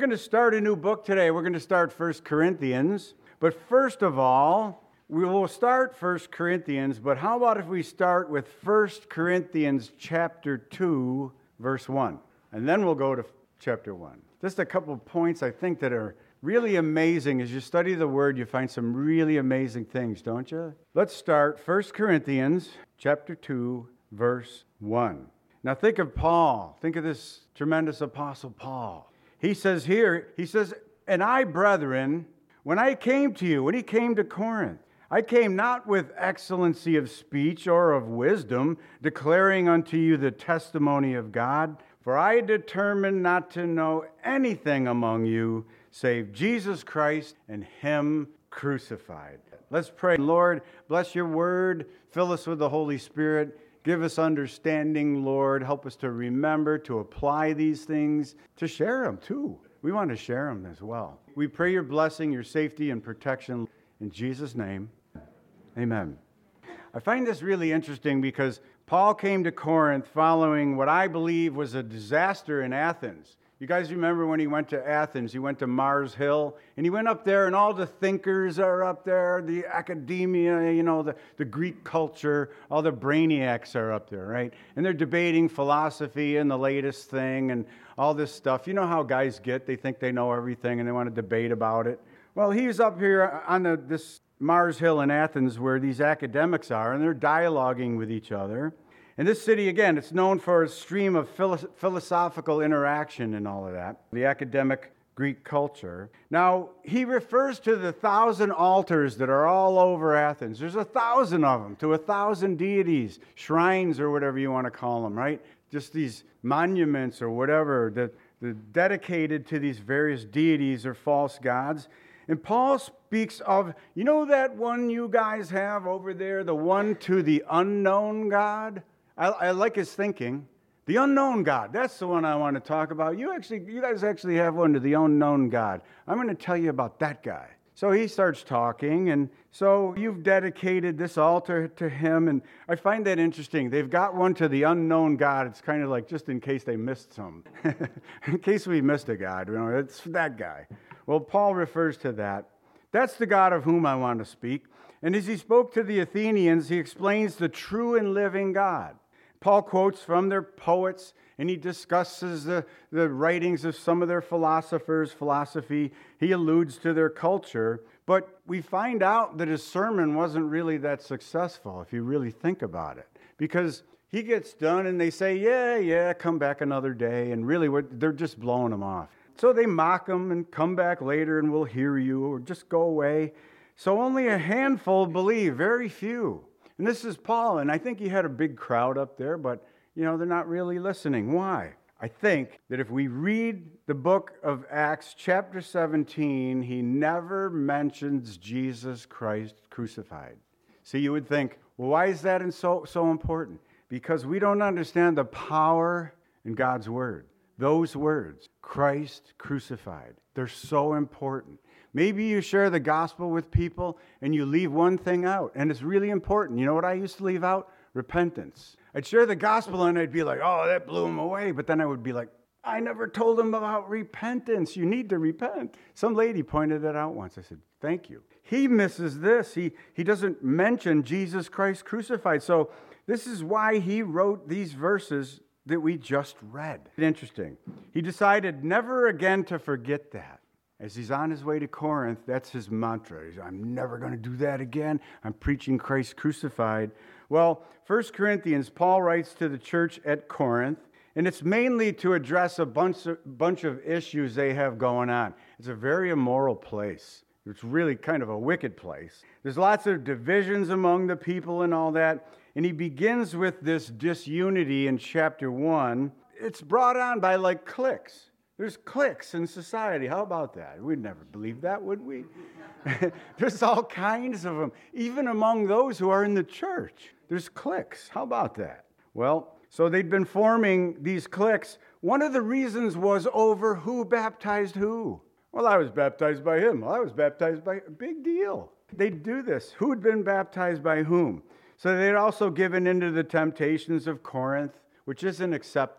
going to start a new book today. We're going to start 1 Corinthians. But first of all, we will start 1 Corinthians, but how about if we start with 1 Corinthians chapter 2, verse 1. And then we'll go to chapter 1. Just a couple of points I think that are really amazing. As you study the Word, you find some really amazing things, don't you? Let's start 1 Corinthians chapter 2, verse 1. Now think of Paul. Think of this tremendous apostle Paul. He says here, "And I, brethren, when I came to you," when he came to Corinth, "I came not with excellency of speech or of wisdom, declaring unto you the testimony of God. For I determined not to know anything among you, save Jesus Christ and Him crucified." Let's pray. Lord, bless your word. Fill us with the Holy Spirit. Give us understanding, Lord. Help us to remember, to apply these things, to share them too. We want to share them as well. We pray your blessing, your safety, and protection in Jesus' name. Amen. I find this really interesting because Paul came to Corinth following what I believe was a disaster in Athens. You guys remember when he went to Athens, he went to Mars Hill, and he went up there, and all the thinkers are up there, the academia, the Greek culture, all the brainiacs are up there, right? And they're debating philosophy and the latest thing and all this stuff. You know how guys get. They think they know everything, and they want to debate about it. Well, he's up here on this Mars Hill in Athens where these academics are, and they're dialoguing with each other. And this city, again, it's known for a stream of philosophical interaction and all of that, the academic Greek culture. Now, he refers to the 1,000 altars that are all over Athens. There's 1,000 of them, to 1,000 deities, shrines or whatever you want to call them, right? Just these monuments or whatever that are dedicated to these various deities or false gods. And Paul speaks of, you know that one you guys have over there, the one to the unknown God? I like his thinking. The unknown God, that's the one I want to talk about. You guys actually have one to the unknown God. I'm going to tell you about that guy. So he starts talking, and so you've dedicated this altar to him, and I find that interesting. They've got one to the unknown God. It's kind of like just in case they missed some. In case we missed a God, it's that guy. Well, Paul refers to that. That's the God of whom I want to speak. And as he spoke to the Athenians, he explains the true and living God. Paul quotes from their poets, and he discusses the writings of some of their philosophers' philosophy. He alludes to their culture, but we find out that his sermon wasn't really that successful, if you really think about it, because he gets done and they say, yeah, come back another day, and really they're just blowing him off. So they mock him and come back later and we'll hear you, or just go away. So only a handful believe, very few. And this is Paul, and I think he had a big crowd up there, but, they're not really listening. Why? I think that if we read the book of Acts chapter 17, he never mentions Jesus Christ crucified. See, you would think, well, why is that so important? Because we don't understand the power in God's word. Those words, Christ crucified, they're so important. Maybe you share the gospel with people and you leave one thing out, and it's really important. You know what I used to leave out? Repentance. I'd share the gospel and I'd be like, oh, that blew him away. But then I would be like, I never told him about repentance. You need to repent. Some lady pointed that out once. I said, thank you. He misses this. He doesn't mention Jesus Christ crucified. So this is why he wrote these verses that we just read. Interesting. He decided never again to forget that. As he's on his way to Corinth, that's his mantra. I'm never going to do that again. I'm preaching Christ crucified. Well, 1 Corinthians, Paul writes to the church at Corinth, and it's mainly to address a bunch of issues they have going on. It's a very immoral place. It's really kind of a wicked place. There's lots of divisions among the people and all that. And he begins with this disunity in chapter 1. It's brought on by like cliques. There's cliques in society. How about that? We'd never believe that, would we? There's all kinds of them. Even among those who are in the church, there's cliques. How about that? Well, so they'd been forming these cliques. One of the reasons was over who baptized who. Well, I was baptized by him. Well, I was baptized by... Big deal. They'd do this. Who had been baptized by whom? So they'd also given into the temptations of Corinth, which isn't acceptable.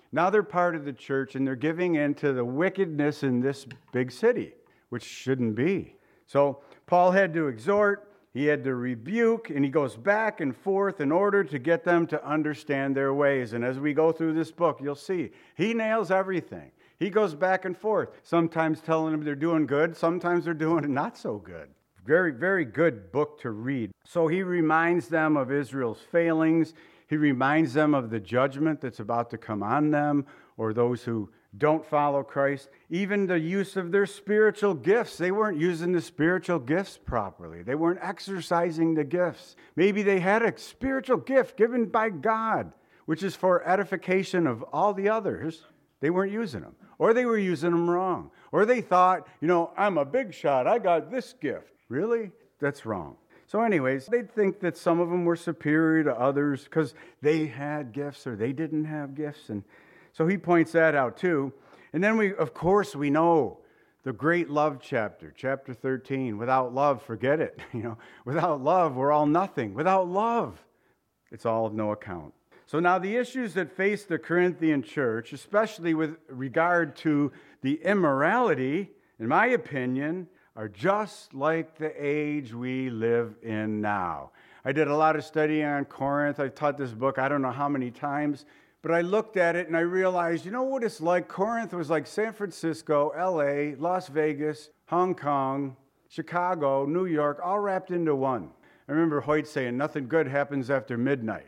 Now they're part of the church, and they're giving in to the wickedness in this big city, which shouldn't be. So Paul had to exhort, he had to rebuke, and he goes back and forth in order to get them to understand their ways. And as we go through this book, you'll see he nails everything. He goes back and forth, sometimes telling them they're doing good, sometimes they're doing not so good. Very, very good book to read. So he reminds them of Israel's failings. He reminds them of the judgment that's about to come on them or those who don't follow Christ. Even the use of their spiritual gifts. They weren't using the spiritual gifts properly. They weren't exercising the gifts. Maybe they had a spiritual gift given by God, which is for edification of all the others. They weren't using them. Or they were using them wrong. Or they thought, I'm a big shot. I got this gift. Really? That's wrong. So anyways, they'd think that some of them were superior to others because they had gifts or they didn't have gifts. And so he points that out too. And then we know the great love chapter, chapter 13. Without love, forget it. Without love, we're all nothing. Without love, it's all of no account. So now the issues that face the Corinthian church, especially with regard to the immorality, in my opinion, are just like the age we live in now. I did a lot of studying on Corinth. I've taught this book I don't know how many times, but I looked at it and I realized, what it's like? Corinth was like San Francisco, LA, Las Vegas, Hong Kong, Chicago, New York, all wrapped into one. I remember Hoyt saying, nothing good happens after midnight.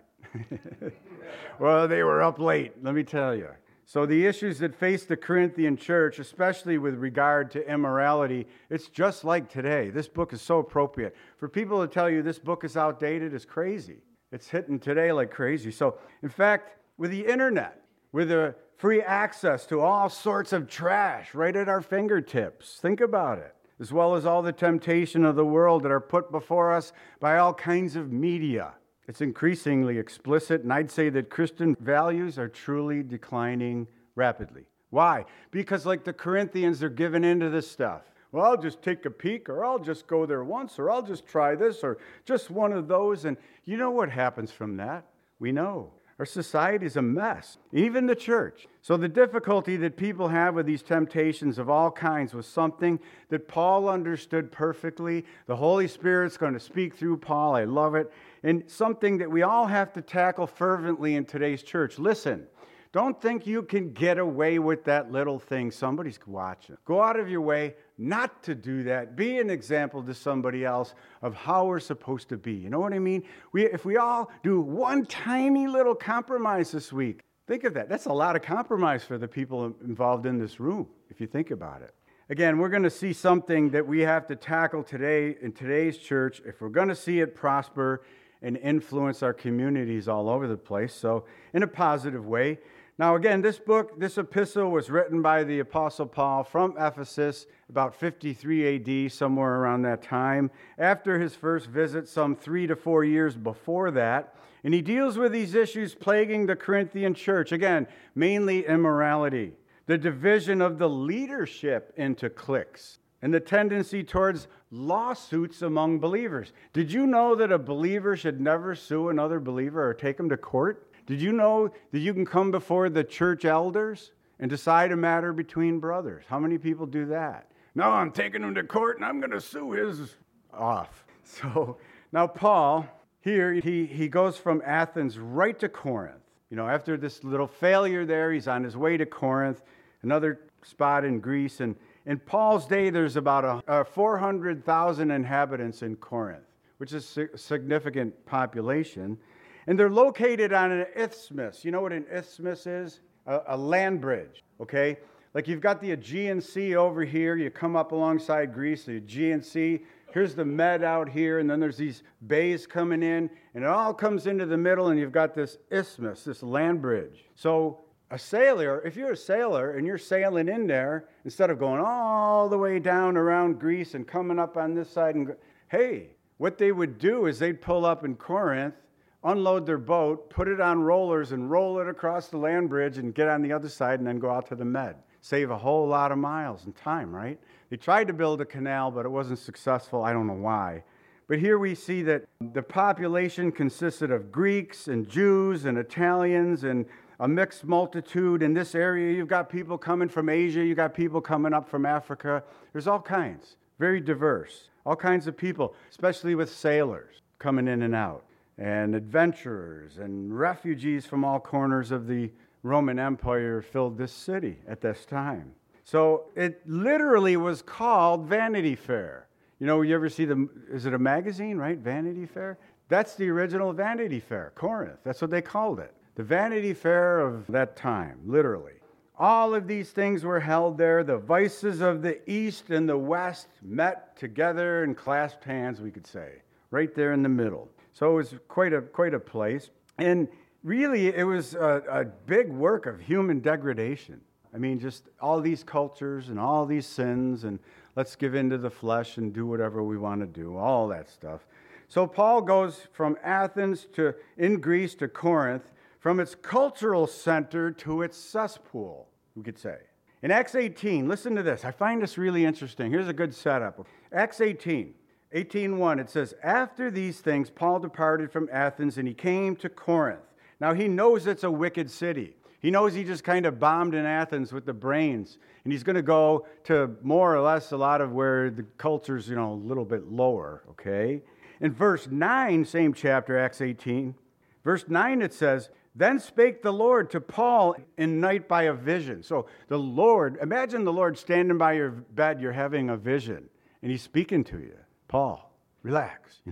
Well, they were up late, let me tell you. So the issues that face the Corinthian church, especially with regard to immorality, it's just like today. This book is so appropriate. For people to tell you this book is outdated is crazy. It's hitting today like crazy. So, in fact, with the internet, with the free access to all sorts of trash right at our fingertips, think about it, as well as all the temptation of the world that are put before us by all kinds of media. It's increasingly explicit, and I'd say that Christian values are truly declining rapidly. Why? Because like the Corinthians, they're giving into this stuff. Well, I'll just take a peek, or I'll just go there once, or I'll just try this, or just one of those. And you know what happens from that? We know. Our society is a mess, even the church. So the difficulty that people have with these temptations of all kinds was something that Paul understood perfectly. The Holy Spirit's going to speak through Paul. I love it. And something that we all have to tackle fervently in today's church. Listen, don't think you can get away with that little thing. Somebody's watching. Go out of your way not to do that. Be an example to somebody else of how we're supposed to be. You know what I mean? If we all do one tiny little compromise this week, think of that. That's a lot of compromise for the people involved in this room, if you think about it. Again, we're going to see something that we have to tackle today in today's church if we're going to see it prosper and influence our communities all over the place, so in a positive way. Now again, this epistle was written by the Apostle Paul from Ephesus about 53 AD, somewhere around that time, after his first visit some 3 to 4 years before that. And he deals with these issues plaguing the Corinthian church. Again, mainly immorality, the division of the leadership into cliques, and the tendency towards lawsuits among believers. Did you know that a believer should never sue another believer or take him to court? Did you know that you can come before the church elders and decide a matter between brothers? How many people do that? No, I'm taking him to court and I'm going to sue his off. So now Paul, here he goes from Athens right to Corinth. After this little failure there, he's on his way to Corinth, another spot in Greece. And in Paul's day, there's about 400,000 inhabitants in Corinth, which is a significant population. And they're located on an isthmus. You know what an isthmus is? A land bridge, okay? Like you've got the Aegean Sea over here. You come up alongside Greece, the Aegean Sea. Here's the Med out here, and then there's these bays coming in, and it all comes into the middle, and you've got this isthmus, this land bridge. So a sailor, if you're a sailor and you're sailing in there, instead of going all the way down around Greece and coming up on this side, hey, what they would do is they'd pull up in Corinth, unload their boat, put it on rollers, and roll it across the land bridge and get on the other side and then go out to the Med. Save a whole lot of miles and time, right? They tried to build a canal, but it wasn't successful. I don't know why. But here we see that the population consisted of Greeks and Jews and Italians and a mixed multitude. In this area, you've got people coming from Asia, you've got people coming up from Africa. There's all kinds, very diverse, all kinds of people, especially with sailors coming in and out, and adventurers and refugees from all corners of the Roman Empire filled this city at this time. So it literally was called Vanity Fair. You know, you ever see is it a magazine, right? Vanity Fair? That's the original Vanity Fair, Corinth. That's what they called it. The Vanity Fair of that time, literally. All of these things were held there. The vices of the East and the West met together and clasped hands, we could say, right there in the middle. So it was quite a place. And really, it was a big work of human degradation. I mean, just all these cultures and all these sins, and let's give in to the flesh and do whatever we want to do, all that stuff. So Paul goes from Athens in Greece to Corinth, from its cultural center to its cesspool, we could say. In Acts 18, listen to this. I find this really interesting. Here's a good setup. Acts 18:1, it says, "After these things, Paul departed from Athens, and he came to Corinth." Now, he knows it's a wicked city. He knows he just kind of bombed in Athens with the brains, and he's going to go to more or less a lot of where the culture's, a little bit lower, okay? In verse 9, same chapter, Acts 18, verse 9, it says, "Then spake the Lord to Paul in night by a vision." So the Lord, imagine the Lord standing by your bed, you're having a vision, and he's speaking to you. "Paul, relax,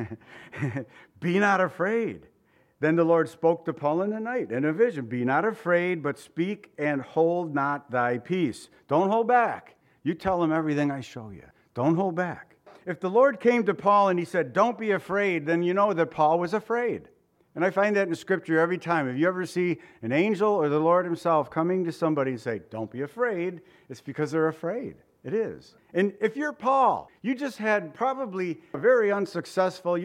be not afraid." Then the Lord spoke to Paul in the night in a vision. "Be not afraid, but speak and hold not thy peace." Don't hold back. You tell him everything I show you. Don't hold back. If the Lord came to Paul and he said, "Don't be afraid," then you know that Paul was afraid. And I find that in Scripture every time. If you ever see an angel or the Lord himself coming to somebody and say, "Don't be afraid," it's because they're afraid. It is. And if you're Paul, you just had probably a very unsuccessful,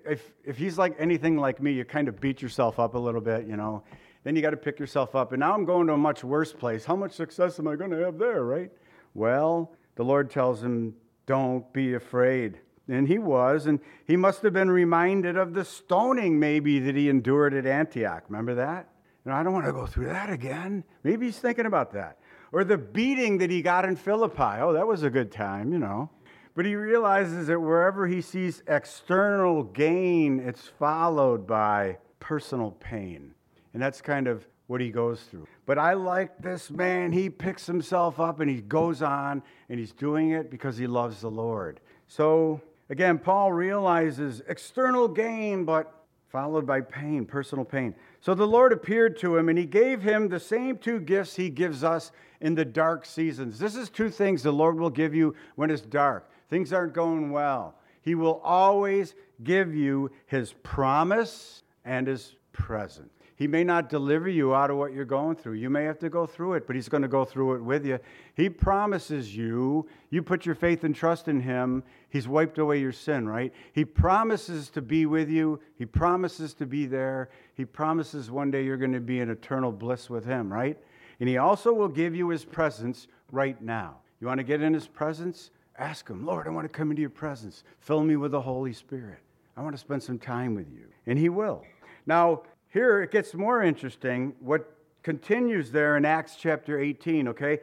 if he's like anything like me, you kind of beat yourself up a little bit, Then you got to pick yourself up. And now I'm going to a much worse place. How much success am I going to have there, right? Well, the Lord tells him, "Don't be afraid." And he was, and he must have been reminded of the stoning maybe that he endured at Antioch. Remember that? I don't want to go through that again. Maybe he's thinking about that. Or the beating that he got in Philippi. Oh, that was a good time, But he realizes that wherever he sees external gain, it's followed by personal pain. And that's kind of what he goes through. But I like this man. He picks himself up and he goes on, and he's doing it because he loves the Lord. So, again, Paul realizes external gain, but followed by pain, personal pain. So the Lord appeared to him, and he gave him the same two gifts he gives us in the dark seasons. This is two things the Lord will give you when it's dark. Things aren't going well. He will always give you his promise and his presence. He may not deliver you out of what you're going through. You may have to go through it, but he's going to go through it with you. He promises you put your faith and trust in him, he's wiped away your sin, right? He promises to be with you. He promises to be there. He promises one day you're going to be in eternal bliss with him, right? And he also will give you his presence right now. You want to get in his presence? Ask him, "Lord, I want to come into your presence. Fill me with the Holy Spirit. I want to spend some time with you." And he will. Now, here it gets more interesting. What continues there in Acts chapter 18, okay?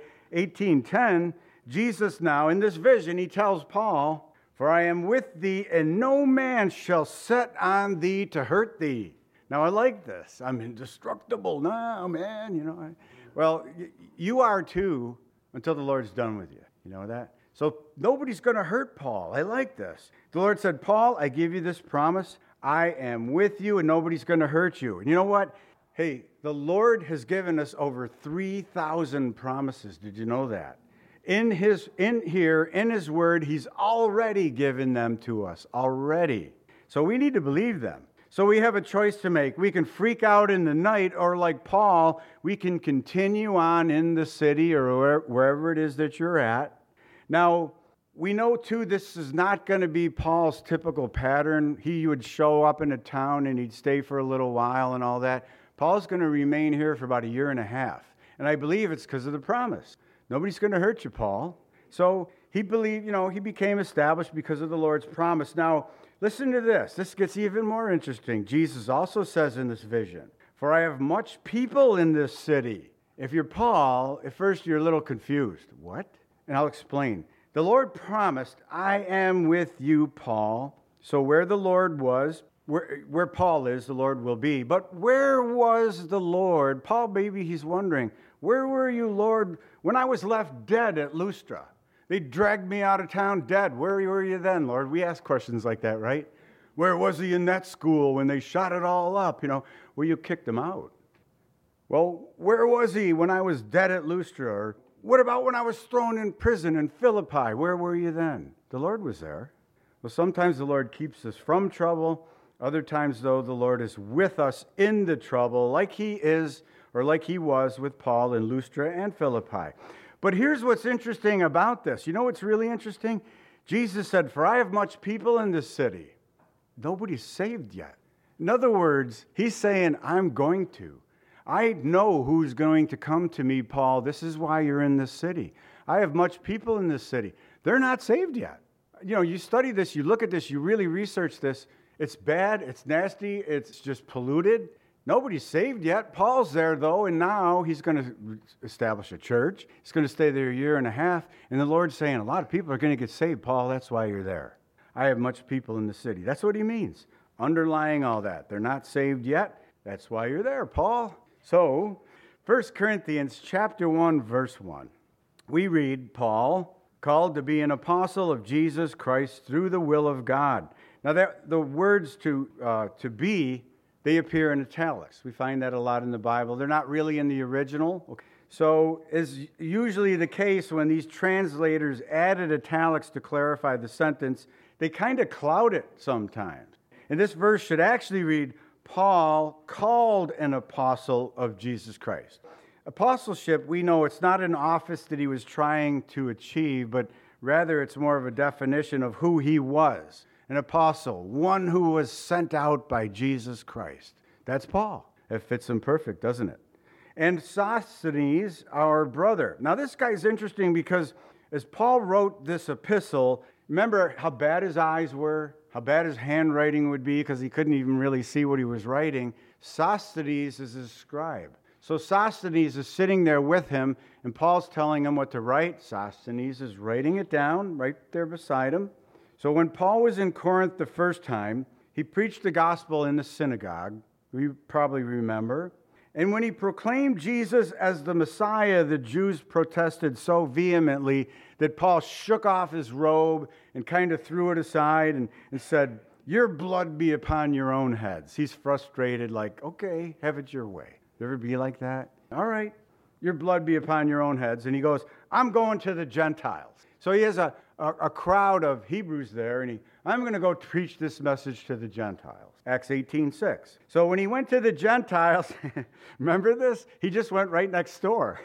18:10, Jesus now, in this vision, he tells Paul, "For I am with thee, and no man shall set on thee to hurt thee." Now, I like this. I'm indestructible now, man, Well, you are too until the Lord's done with you. You know that? So nobody's going to hurt Paul. I like this. The Lord said, "Paul, I give you this promise. I am with you, and nobody's going to hurt you." And you know what? Hey, the Lord has given us over 3,000 promises. Did you know that? In His Word, He's already given them to us. Already. So we need to believe them. So we have a choice to make. We can freak out in the night, or like Paul, we can continue on in the city or wherever it is that you're at. Now, we know, too, this is not going to be Paul's typical pattern. He would show up in a town and he'd stay for a little while and all that. Paul's going to remain here for about a year and a half. And I believe it's because of the promise. Nobody's going to hurt you, Paul. So he believed, he became established because of the Lord's promise. Now, listen to this. This gets even more interesting. Jesus also says in this vision, for I have much people in this city. If you're Paul, at first you're a little confused. What? And I'll explain. The Lord promised, I am with you, Paul. So where the Lord was, where Paul is, the Lord will be. But where was the Lord? Paul, maybe he's wondering, where were you, Lord, when I was left dead at Lystra? They dragged me out of town dead. Where were you then, Lord? We ask questions like that, right? Where was he in that school when they shot it all up? Where you kicked him out. Well, where was he when I was dead at Lystra? Or what about when I was thrown in prison in Philippi? Where were you then? The Lord was there. Well, sometimes the Lord keeps us from trouble. Other times, though, the Lord is with us in the trouble, like he is, or like he was with Paul in Lystra and Philippi. But here's what's interesting about this. You know what's really interesting? Jesus said, for I have much people in this city. Nobody's saved yet. In other words, he's saying, I'm going to. I know who's going to come to me, Paul. This is why you're in this city. I have much people in this city. They're not saved yet. You study this, you look at this, you really research this. It's bad, it's nasty, it's just polluted. Nobody's saved yet. Paul's there, though, and now he's going to establish a church. He's going to stay there a year and a half. And the Lord's saying, a lot of people are going to get saved, Paul. That's why you're there. I have much people in the city. That's what he means. Underlying all that. They're not saved yet. That's why you're there, Paul. So, 1 Corinthians chapter 1, verse 1. We read, Paul, called to be an apostle of Jesus Christ through the will of God. Now, the words to be, they appear in italics. We find that a lot in the Bible. They're not really in the original. Okay. So, as usually the case when these translators added italics to clarify the sentence, they kind of cloud it sometimes. And this verse should actually read, Paul called an apostle of Jesus Christ. Apostleship, we know it's not an office that he was trying to achieve, but rather it's more of a definition of who he was. An apostle, one who was sent out by Jesus Christ. That's Paul. It fits him perfect, doesn't it? And Sosthenes, our brother. Now this guy's interesting because as Paul wrote this epistle, remember how bad his eyes were, how bad his handwriting would be because he couldn't even really see what he was writing. Sosthenes is his scribe. So Sosthenes is sitting there with him, and Paul's telling him what to write. Sosthenes is writing it down right there beside him. So when Paul was in Corinth the first time, he preached the gospel in the synagogue. We probably remember. And when he proclaimed Jesus as the Messiah, the Jews protested so vehemently that Paul shook off his robe and kind of threw it aside and said, your blood be upon your own heads. He's frustrated, like, okay, have it your way. You ever be like that? All right, your blood be upon your own heads. And he goes, I'm going to the Gentiles. So he has a crowd of Hebrews there, and I'm going to go preach this message to the Gentiles. Acts 18:6. So when he went to the Gentiles, remember this? He just went right next door.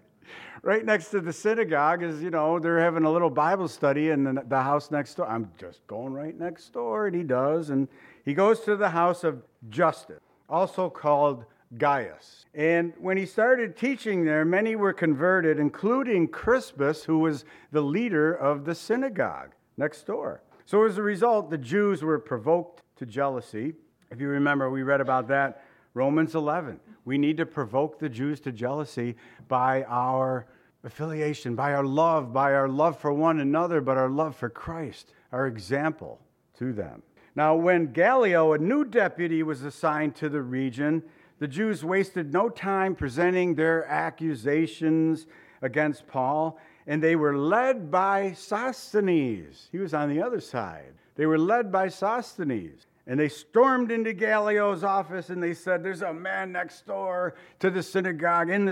Right next to the synagogue is, they're having a little Bible study in the house next door. I'm just going right next door, and he does. And he goes to the house of Justus, also called Gaius. And when he started teaching there, many were converted, including Crispus, who was the leader of the synagogue next door. So as a result, the Jews were provoked to jealousy. If you remember, we read about that, Romans 11. We need to provoke the Jews to jealousy by our affiliation, by our love for one another, but our love for Christ, our example to them. Now, when Gallio, a new deputy, was assigned to the region, the Jews wasted no time presenting their accusations against Paul, and they were led by Sosthenes. He was on the other side. They were led by Sosthenes. And they stormed into Gallio's office and they said, there's a man next door to the synagogue, in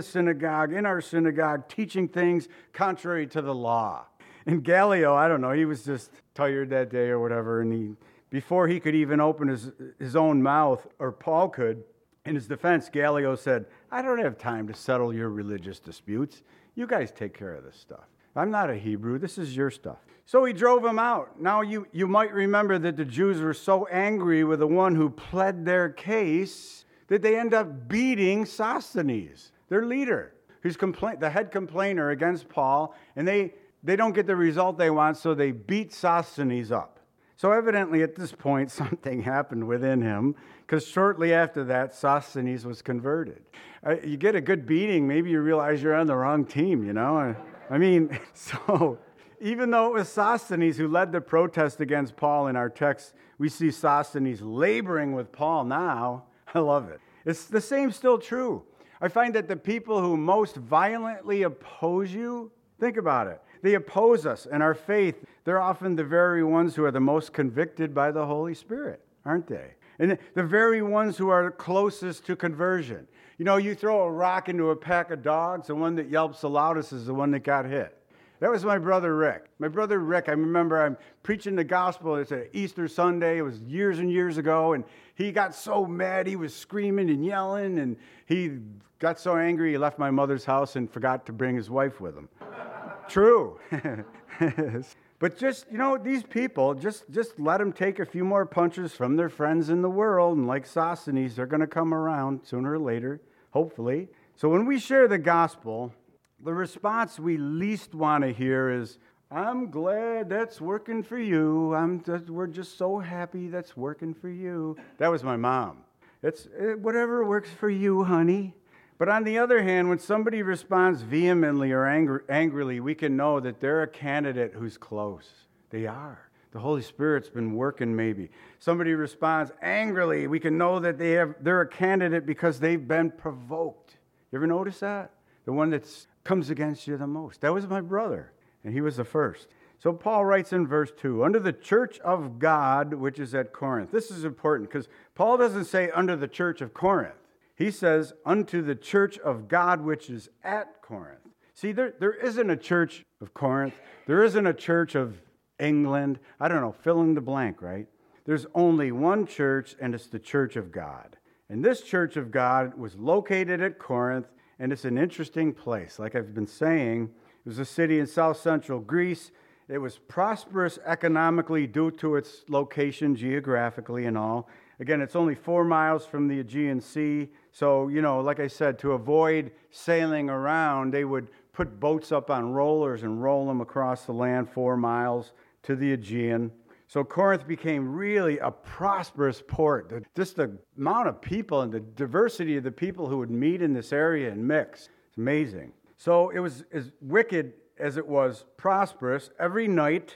our synagogue, teaching things contrary to the law. And Gallio, I don't know, he was just tired that day or whatever, and before he could even open his own mouth, or Paul could, in his defense, Gallio said, I don't have time to settle your religious disputes. You guys take care of this stuff. I'm not a Hebrew. This is your stuff. So he drove him out. Now, you might remember that the Jews were so angry with the one who pled their case that they end up beating Sosthenes, their leader, who's the head complainer against Paul, and they don't get the result they want, so they beat Sosthenes up. So evidently at this point, something happened within him, because shortly after that, Sosthenes was converted. You get a good beating, maybe you realize you're on the wrong team, you know? I mean, so even though it was Sosthenes who led the protest against Paul in our text, we see Sosthenes laboring with Paul now. I love it. It's the same still true. I find that the people who most violently oppose you, think about it. They oppose us and our faith. They're often the very ones who are the most convicted by the Holy Spirit, aren't they? And the very ones who are closest to conversion. You know, you throw a rock into a pack of dogs, the one that yelps the loudest is the one that got hit. That was my brother Rick. My brother Rick, I remember I'm preaching the gospel. It's an Easter Sunday. It was years and years ago. And he got so mad. He was screaming and yelling. And he got so angry he left my mother's house and forgot to bring his wife with him. True. But just, you know, these people, just let them take a few more punches from their friends in the world. And like Sosthenes, they're going to come around sooner or later, hopefully. So when we share the gospel, the response we least want to hear is, I'm glad that's working for you. We're just so happy that's working for you. That was my mom. It's whatever works for you, honey. But on the other hand, when somebody responds vehemently or angrily, we can know that they're a candidate who's close. They are. The Holy Spirit's been working maybe. Somebody responds angrily, we can know that they're a candidate because they've been provoked. You ever notice that? The one that comes against you the most. That was my brother, and he was the first. So Paul writes in verse 2, under the church of God, which is at Corinth. This is important because Paul doesn't say under the church of Corinth. He says, unto the church of God, which is at Corinth. See, there isn't a church of Corinth. There isn't a church of England. I don't know, fill in the blank, right? There's only one church, and it's the church of God. And this church of God was located at Corinth, and it's an interesting place. Like I've been saying, it was a city in south central Greece. It was prosperous economically due to its location geographically and all. Again, it's only 4 miles from the Aegean Sea. So, you know, like I said, to avoid sailing around, they would put boats up on rollers and roll them across the land 4 miles to the Aegean. So Corinth became really a prosperous port. Just the amount of people and the diversity of the people who would meet in this area and mix. It's amazing. So it was as wicked as it was prosperous. Every night,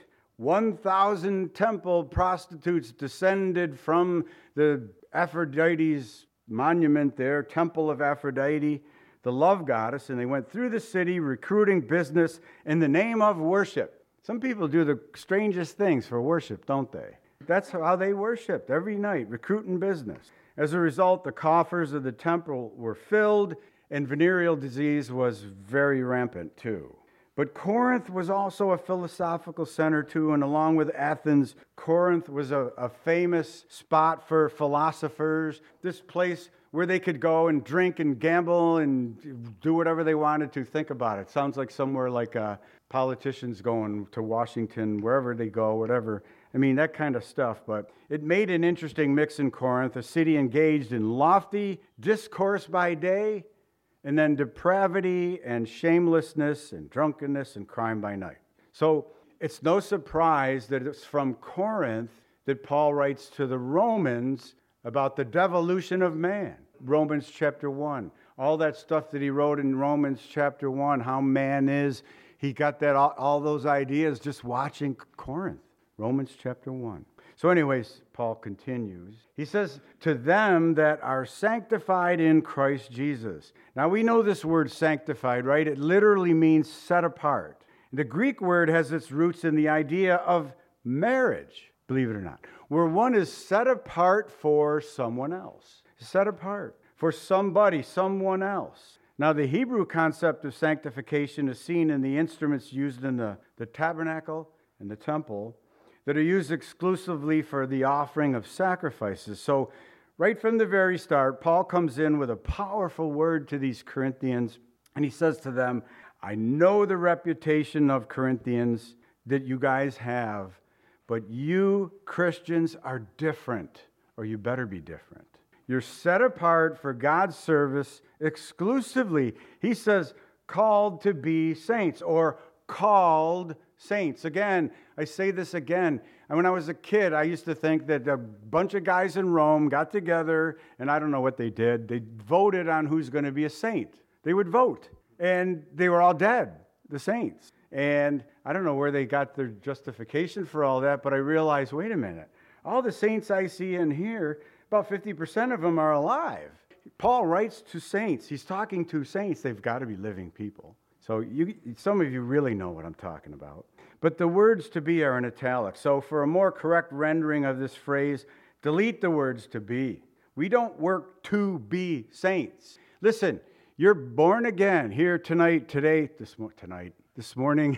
1,000 temple prostitutes descended from the Aphrodite's monument there, Temple of Aphrodite, the love goddess, and they went through the city recruiting business in the name of worship. Some people do the strangest things for worship, don't they? That's how they worshiped every night, recruiting business. As a result, the coffers of the temple were filled, and venereal disease was very rampant too. But Corinth was also a philosophical center too, and along with Athens, Corinth was a famous spot for philosophers, this place where they could go and drink and gamble and do whatever they wanted to. Think about it. Sounds like somewhere like politicians going to Washington, wherever they go, whatever. I mean, that kind of stuff. But it made an interesting mix in Corinth, a city engaged in lofty discourse by day, and then depravity and shamelessness and drunkenness and crime by night. So it's no surprise that it's from Corinth that Paul writes to the Romans about the devolution of man. Romans chapter 1. All that stuff that he wrote in Romans chapter 1, how man is, he got that all those ideas just watching Corinth. Romans chapter 1. So anyways, Paul continues. He says, to them that are sanctified in Christ Jesus. Now we know this word sanctified, right? It literally means set apart. The Greek word has its roots in the idea of marriage, believe it or not, where one is set apart for someone else. Set apart for somebody, someone else. Now the Hebrew concept of sanctification is seen in the instruments used in the tabernacle and the temple, that are used exclusively for the offering of sacrifices. So right from the very start, Paul comes in with a powerful word to these Corinthians, and he says to them, I know the reputation of Corinthians that you guys have, but you Christians are different, or you better be different. You're set apart for God's service exclusively. He says, called to be saints, or called saints. Again, I say this again. And when I was a kid, I used to think that a bunch of guys in Rome got together, and I don't know what they did. They voted on who's going to be a saint. They would vote. And they were all dead, the saints. And I don't know where they got their justification for all that, but I realized, wait a minute. All the saints I see in here, about 50% of them are alive. Paul writes to saints. He's talking to saints. They've got to be living people. So some of you really know what I'm talking about. But the words to be are in italics. So for a more correct rendering of this phrase, delete the words to be. We don't work to be saints. Listen, you're born again here tonight, this morning.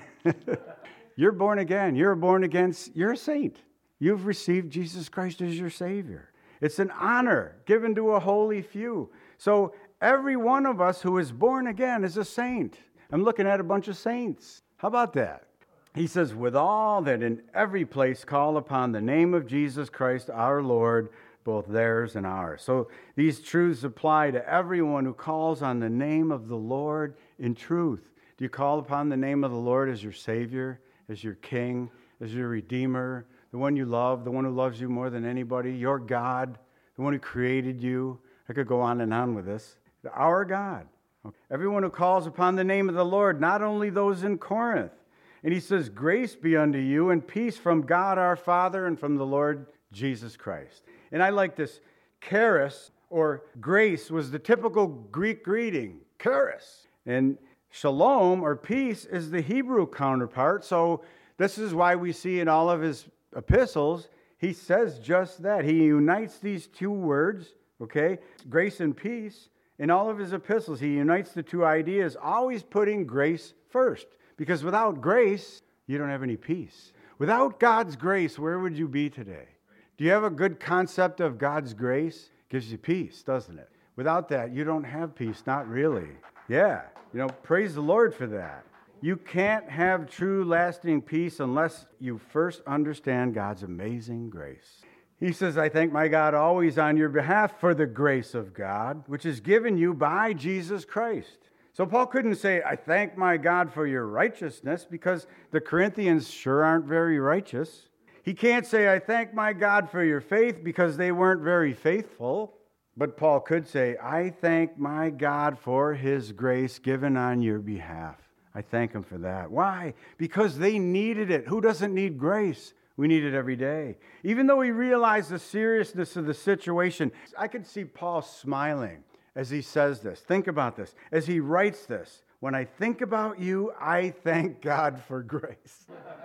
You're born again. You're born again. You're a saint. You've received Jesus Christ as your Savior. It's an honor given to a holy few. So every one of us who is born again is a saint. I'm looking at a bunch of saints. How about that? He says, with all that in every place call upon the name of Jesus Christ our Lord, both theirs and ours. So these truths apply to everyone who calls on the name of the Lord in truth. Do you call upon the name of the Lord as your Savior, as your King, as your Redeemer, the one you love, the one who loves you more than anybody, your God, the one who created you? I could go on and on with this. Our God. Everyone who calls upon the name of the Lord, not only those in Corinth. And he says, grace be unto you and peace from God our Father and from the Lord Jesus Christ. And I like this. Charis, or grace, was the typical Greek greeting. Charis. And shalom, or peace, is the Hebrew counterpart. So this is why we see in all of his epistles, he says just that. He unites these two words, okay, grace and peace. In all of his epistles, he unites the two ideas, always putting grace first. Because without grace, you don't have any peace. Without God's grace, where would you be today? Do you have a good concept of God's grace? Gives you peace, doesn't it? Without that, you don't have peace, not really. Yeah, praise the Lord for that. You can't have true, lasting peace unless you first understand God's amazing grace. He says, I thank my God always on your behalf for the grace of God, which is given you by Jesus Christ. So Paul couldn't say, I thank my God for your righteousness, because the Corinthians sure aren't very righteous. He can't say, I thank my God for your faith, because they weren't very faithful. But Paul could say, I thank my God for his grace given on your behalf. I thank him for that. Why? Because they needed it. Who doesn't need grace? We need it every day. Even though he realized the seriousness of the situation, I could see Paul smiling as he says this. Think about this. As he writes this, when I think about you, I thank God for grace.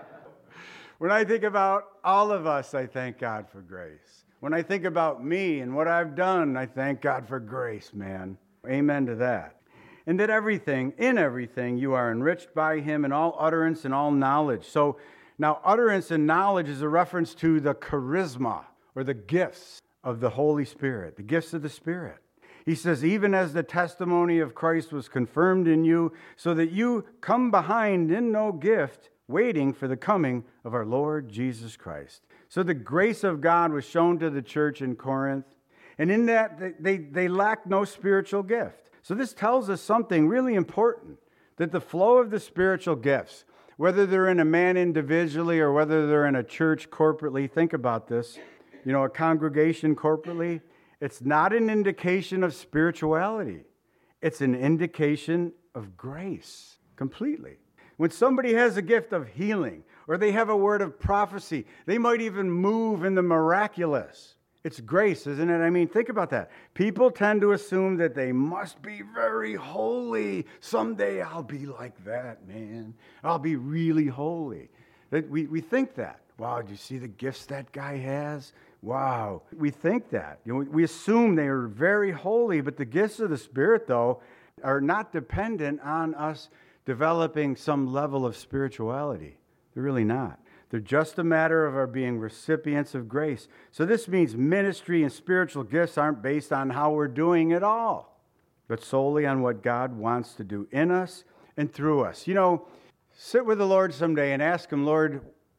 When I think about all of us, I thank God for grace. When I think about me and what I've done, I thank God for grace, man. Amen to that. And that in everything, you are enriched by him in all utterance and all knowledge. So now utterance and knowledge is a reference to the charisma, or the gifts of the Holy Spirit, the gifts of the Spirit. He says, even as the testimony of Christ was confirmed in you, so that you come behind in no gift, waiting for the coming of our Lord Jesus Christ. So the grace of God was shown to the church in Corinth, and in that they lacked no spiritual gift. So this tells us something really important, that the flow of the spiritual gifts, whether they're in a man individually or whether they're in a church corporately, think about this, a congregation corporately, it's not an indication of spirituality. It's an indication of grace, completely. When somebody has a gift of healing, or they have a word of prophecy, they might even move in the miraculous. It's grace, isn't it? I mean, think about that. People tend to assume that they must be very holy. Someday I'll be like that, man. I'll be really holy. We think that. Wow, do you see the gifts that guy has? Wow. We think that. We assume they are very holy, but the gifts of the Spirit, though, are not dependent on us developing some level of spirituality. They're really not. They're just a matter of our being recipients of grace. So this means ministry and spiritual gifts aren't based on how we're doing at all, but solely on what God wants to do in us and through us. Sit with the Lord someday and ask him, Lord,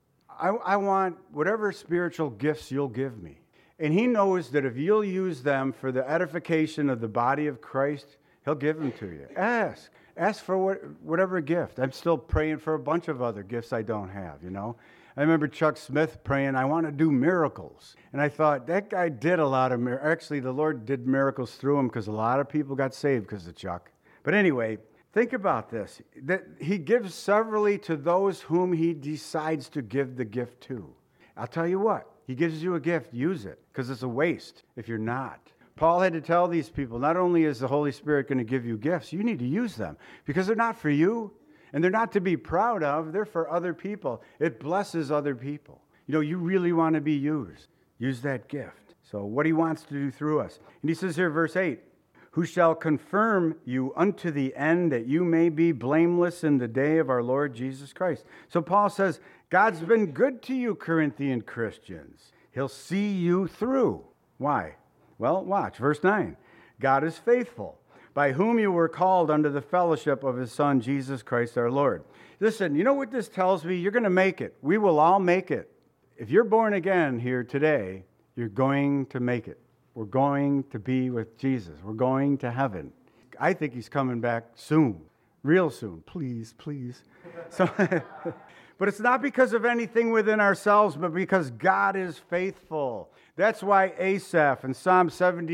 I want whatever spiritual gifts you'll give me. And he knows that if you'll use them for the edification of the body of Christ, he'll give them to you. Ask. Ask for whatever gift. I'm still praying for a bunch of other gifts I don't have, I remember Chuck Smith praying, I want to do miracles. And I thought, that guy did a lot of miracles. Actually, the Lord did miracles through him because a lot of people got saved because of Chuck. But anyway, think about this. That he gives severally to those whom he decides to give the gift to. I'll tell you what, he gives you a gift, use it, because it's a waste if you're not. Paul had to tell these people, not only is the Holy Spirit going to give you gifts, you need to use them because they're not for you. And they're not to be proud of. They're for other people. It blesses other people. You really want to be used. Use that gift. So what he wants to do through us. And he says here, verse 8, who shall confirm you unto the end that you may be blameless in the day of our Lord Jesus Christ. So Paul says, God's been good to you, Corinthian Christians. He'll see you through. Why? Well, watch. Verse 9. God is faithful, by whom you were called unto the fellowship of his Son, Jesus Christ our Lord. Listen, you know what this tells me? You're going to make it. We will all make it. If you're born again here today, you're going to make it. We're going to be with Jesus. We're going to heaven. I think he's coming back soon, real soon. Please, please. So, but it's not because of anything within ourselves, but because God is faithful. That's why Asaph in Psalm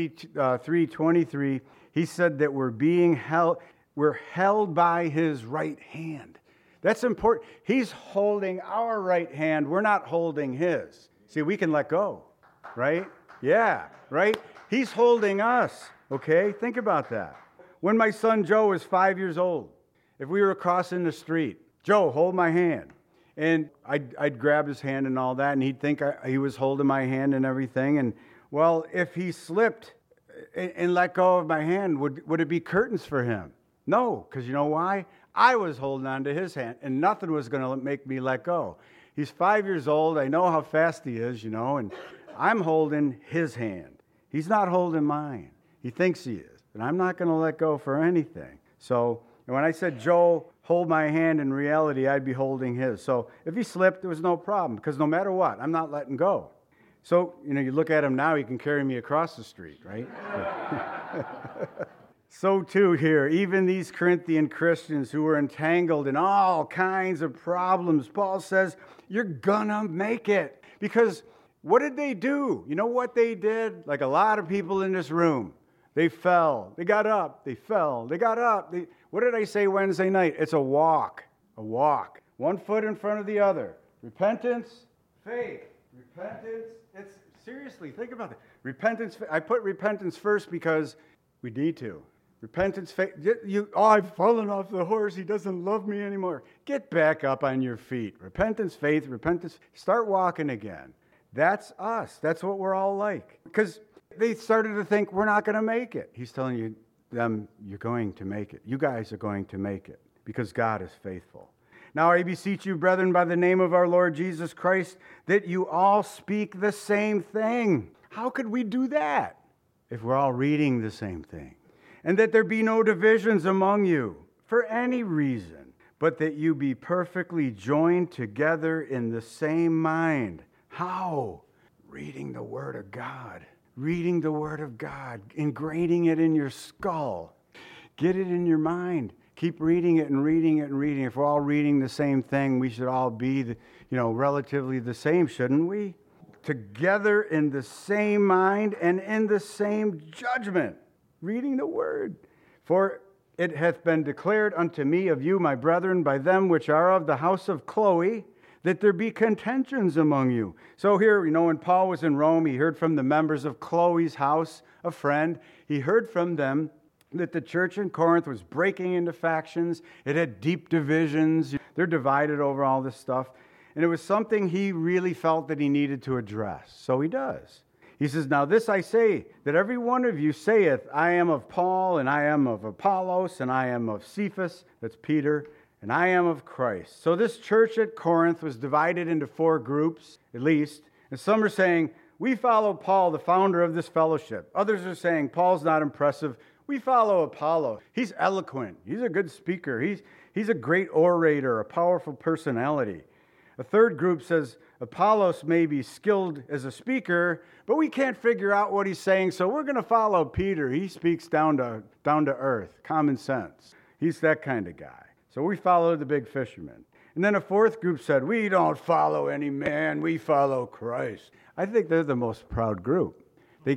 73:23, he said that we're held by his right hand. That's important. He's holding our right hand. We're not holding his. See, we can let go, right? Yeah, right? He's holding us, okay? Think about that. When my son Joe was 5 years old, if we were crossing the street, Joe, hold my hand. And I'd grab his hand and all that, and he'd think he was holding my hand and everything. And, well, if he slipped and let go of my hand, would it be curtains for him? No, because you know why? I was holding on to his hand, and nothing was going to make me let go. He's 5 years old. I know how fast he is, and I'm holding his hand. He's not holding mine. He thinks he is, and I'm not going to let go for anything. So when I said, Joe, hold my hand, in reality, I'd be holding his. So if he slipped, there was no problem, because no matter what, I'm not letting go. So, you look at him now, he can carry me across the street, right? So too here, even these Corinthian Christians who were entangled in all kinds of problems, Paul says, you're gonna make it. Because what did they do? You know what they did? Like a lot of people in this room. They fell. They got up. They fell. They got up. What did I say Wednesday night? It's a walk. A walk. One foot in front of the other. Repentance, faith. Repentance. Seriously, think about it. Repentance. I put repentance first because we need to. Repentance, faith. I've fallen off the horse. He doesn't love me anymore. Get back up on your feet. Repentance, faith, repentance. Start walking again. That's us. That's what we're all like. Because they started to think we're not going to make it. He's telling them, you're going to make it. You guys are going to make it because God is faithful. Now I beseech you, brethren, by the name of our Lord Jesus Christ, that you all speak the same thing. How could we do that if we're all reading the same thing? And that there be no divisions among you for any reason, but that you be perfectly joined together in the same mind. How? Reading the Word of God. Reading the Word of God. Ingraining it in your skull. Get it in your mind. Keep reading it and reading it and reading it. If we're all reading the same thing, we should all be, relatively the same, shouldn't we? Together in the same mind and in the same judgment. Reading the Word. For it hath been declared unto me of you, my brethren, by them which are of the house of Chloe, that there be contentions among you. So here, when Paul was in Rome, he heard from the members of Chloe's house, a friend. He heard from them that the church in Corinth was breaking into factions. It had deep divisions. They're divided over all this stuff. And it was something he really felt that he needed to address. So he does. He says, now this I say, that every one of you saith, I am of Paul, and I am of Apollos, and I am of Cephas, that's Peter, and I am of Christ. So this church at Corinth was divided into 4 groups, at least. And some are saying, we follow Paul, the founder of this fellowship. Others are saying, Paul's not impressive. We follow Apollo. He's eloquent. He's a good speaker. He's a great orator, a powerful personality. A third group says, Apollos may be skilled as a speaker, but we can't figure out what he's saying, so we're going to follow Peter. He speaks down to earth, common sense. He's that kind of guy. So we followed the big fisherman. And then a fourth group said, we don't follow any man, we follow Christ. I think they're the most proud group. They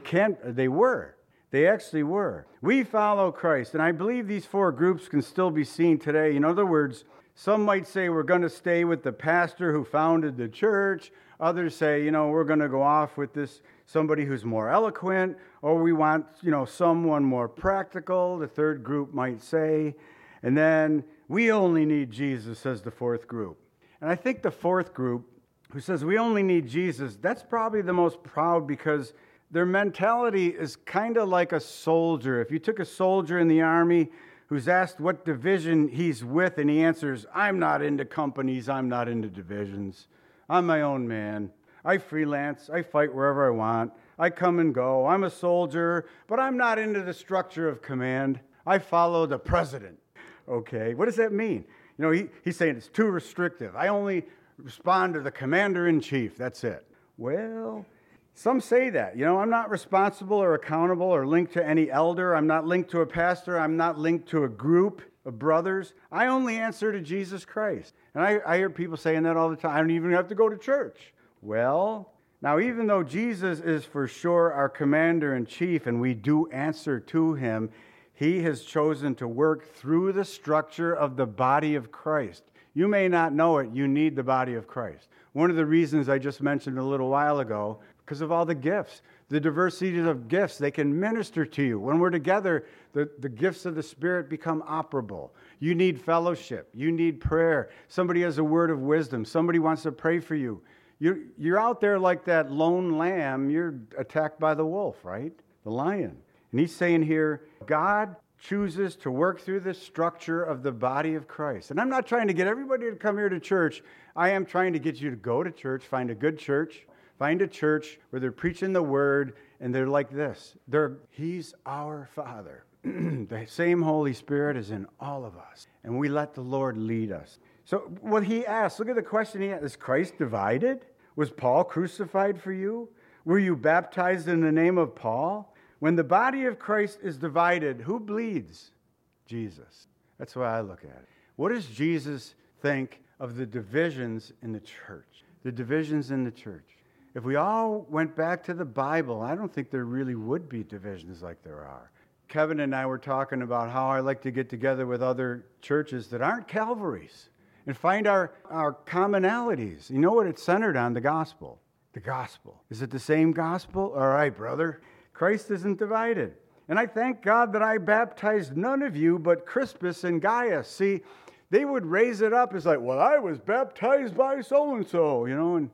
actually were. We follow Christ. And I believe these four groups can still be seen today. In other words, some might say we're going to stay with the pastor who founded the church. Others say, we're going to go off with somebody who's more eloquent, or we want, someone more practical, the third group might say. And then we only need Jesus, says the fourth group. And I think the fourth group who says we only need Jesus, that's probably the most proud because their mentality is kind of like a soldier. If you took a soldier in the army who's asked what division he's with and he answers, I'm not into companies, I'm not into divisions. I'm my own man. I freelance, I fight wherever I want. I come and go. I'm a soldier, but I'm not into the structure of command. I follow the president. Okay, what does that mean? He's saying it's too restrictive. I only respond to the commander-in-chief. That's it. Well, some say that. I'm not responsible or accountable or linked to any elder. I'm not linked to a pastor. I'm not linked to a group of brothers. I only answer to Jesus Christ. And I hear people saying that all the time. I don't even have to go to church. Well, now even though Jesus is for sure our commander-in-chief and we do answer to him, he has chosen to work through the structure of the body of Christ. You may not know it, you need the body of Christ. One of the reasons I just mentioned a little while ago, because of all the gifts, the diversity of gifts, they can minister to you. When we're together, the gifts of the Spirit become operable. You need fellowship. You need prayer. Somebody has a word of wisdom. Somebody wants to pray for you. You're out there like that lone lamb. You're attacked by the wolf, right? The lion. And he's saying here, God chooses to work through the structure of the body of Christ. And I'm not trying to get everybody to come here to church. I am trying to get you to go to church, find a good church, find a church where they're preaching the word, and they're like this. He's our Father. The same Holy Spirit is in all of us. And we let the Lord lead us. So what he asked, look at the question he asked. Is Christ divided? Was Paul crucified for you? Were you baptized in the name of Paul? When the body of Christ is divided, who bleeds? Jesus. That's the way I look at it. What does Jesus think of the divisions in the church? The divisions in the church. If we all went back to the Bible, I don't think there really would be divisions like there are. Kevin and I were talking about how I like to get together with other churches that aren't Calvary's and find our commonalities. You know what it's centered on? The gospel. The gospel. Is it the same gospel? All right, brother. Christ isn't divided. And I thank God that I baptized none of you but Crispus and Gaius. See, they would raise it up as like, well, I was baptized by so-and-so, and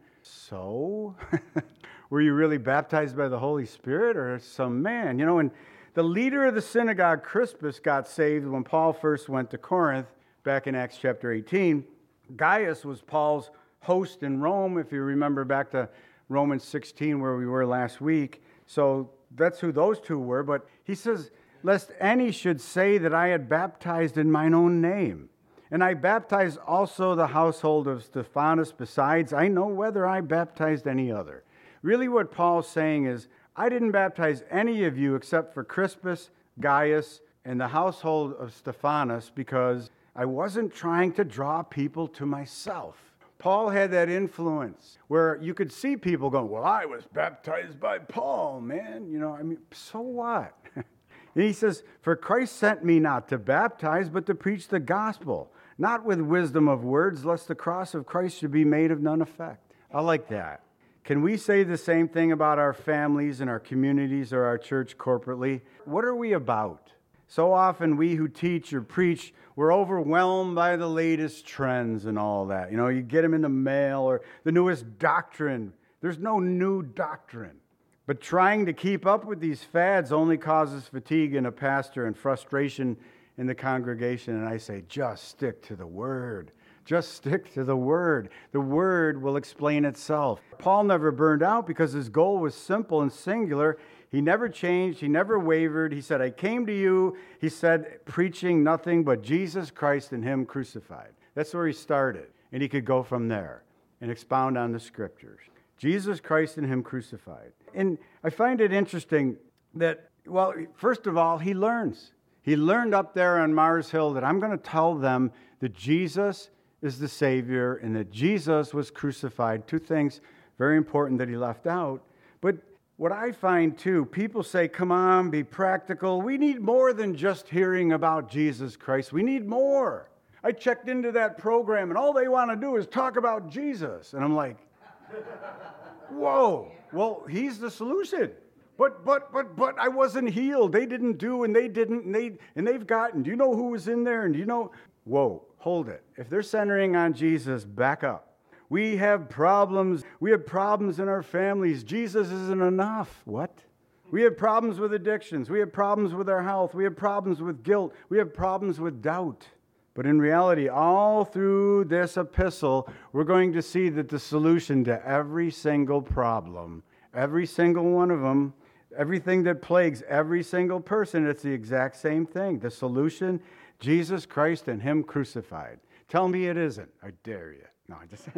so? Were you really baptized by the Holy Spirit or some man? And the leader of the synagogue, Crispus, got saved when Paul first went to Corinth back in Acts chapter 18. Gaius was Paul's host in Rome, if you remember back to Romans 16 where we were last week. So that's who those two were. But he says, lest any should say that I had baptized in mine own name. And I baptized also the household of Stephanas. Besides, I know whether I baptized any other. Really what Paul's saying is, I didn't baptize any of you except for Crispus, Gaius, and the household of Stephanas because I wasn't trying to draw people to myself. Paul had that influence where you could see people going, well, I was baptized by Paul, man. So what? And he says, for Christ sent me not to baptize, but to preach the gospel, not with wisdom of words, lest the cross of Christ should be made of none effect. I like that. Can we say the same thing about our families and our communities or our church corporately? What are we about? So often we who teach or preach, we're overwhelmed by the latest trends and all that. You get them in the mail or the newest doctrine. There's no new doctrine. But trying to keep up with these fads only causes fatigue in a pastor and frustration in the congregation. And I say, just stick to the Word. Just stick to the Word. The Word will explain itself. Paul never burned out because his goal was simple and singular. He never changed. He never wavered. He said, I came to you, he said, preaching nothing but Jesus Christ and Him crucified. That's where he started. And he could go from there and expound on the Scriptures. Jesus Christ and Him crucified. And I find it interesting that, well, first of all, he learns. He learned up there on Mars Hill that I'm going to tell them that Jesus is the Savior and that Jesus was crucified. Two things very important that he left out. But what I find too, people say, come on, be practical. We need more than just hearing about Jesus Christ. We need more. I checked into that program and all they want to do is talk about Jesus. And I'm like, whoa, well, he's the solution. But I wasn't healed. They didn't do and they didn't and they've gotten. Do you know who was in there? And do you know? Whoa, hold it. If they're centering on Jesus, back up. We have problems. We have problems in our families. Jesus isn't enough. What? We have problems with addictions. We have problems with our health. We have problems with guilt. We have problems with doubt. But in reality, all through this epistle, we're going to see that the solution to every single problem, every single one of them, everything that plagues every single person, it's the exact same thing. The solution, Jesus Christ and him crucified. Tell me it isn't. I dare you. No, I just